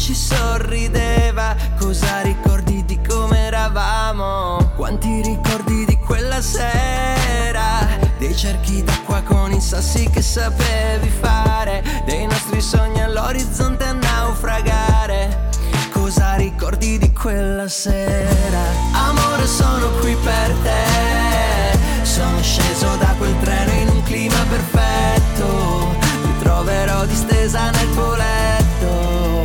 ci sorrideva. Cosa ricordi di come eravamo? Quanti ricordi di quella sera, dei cerchi d'acqua con i sassi che sapevi fare, dei nostri sogni all'orizzonte a naufragare. Cosa ricordi di quella sera? Amore, sono qui per te. Sono sceso da quel treno in un clima perfetto. Ti troverò distesa nel tuo letto.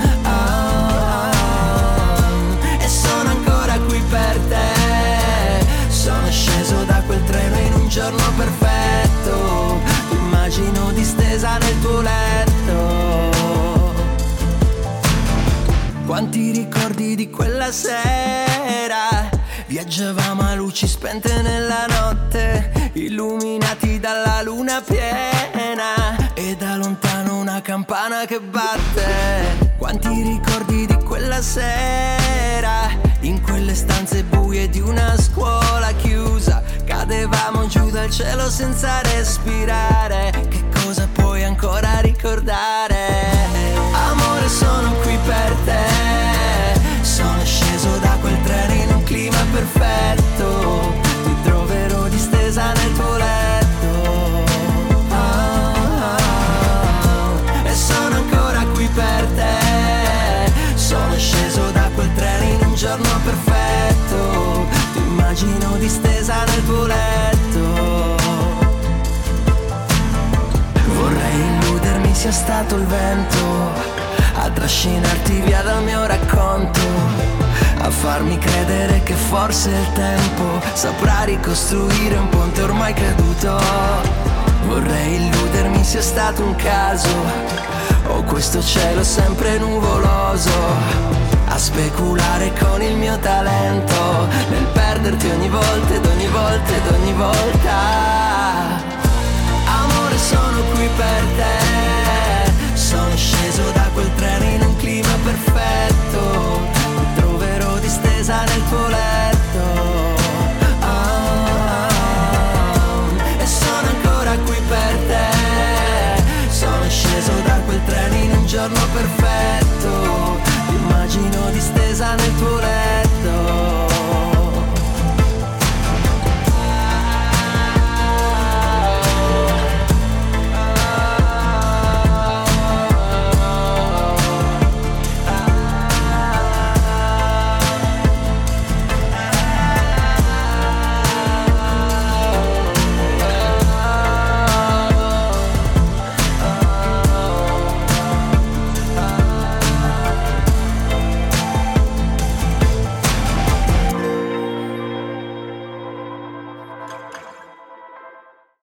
E sono ancora qui per te. Sono sceso da quel treno in un giorno perfetto. Ti immagino distesa nel tuo letto. Quanti ricordi di quella sera? Viaggiavamo a luci spente nella notte, illuminati dalla luna piena, e da lontano una campana che batte. Quanti ricordi di quella sera? In quelle stanze buie di una scuola chiusa, cadevamo giù dal cielo senza respirare. Che cosa puoi ancora ricordare? Amore, sono qui per te. Sono sceso da quel treno in un clima perfetto. Ti troverò distesa nel tuo letto. E sono ancora qui per te. Sono sceso da quel treno in un giorno perfetto. Ti immagino distesa nel tuo letto. Vorrei illudermi sia stato il vento a trascinarti via dal mio racconto, a farmi credere che forse il tempo saprà ricostruire un ponte ormai caduto. Vorrei illudermi sia stato un caso, o questo cielo sempre nuvoloso, a speculare con il mio talento, nel perderti ogni volta ed ogni volta ed ogni volta.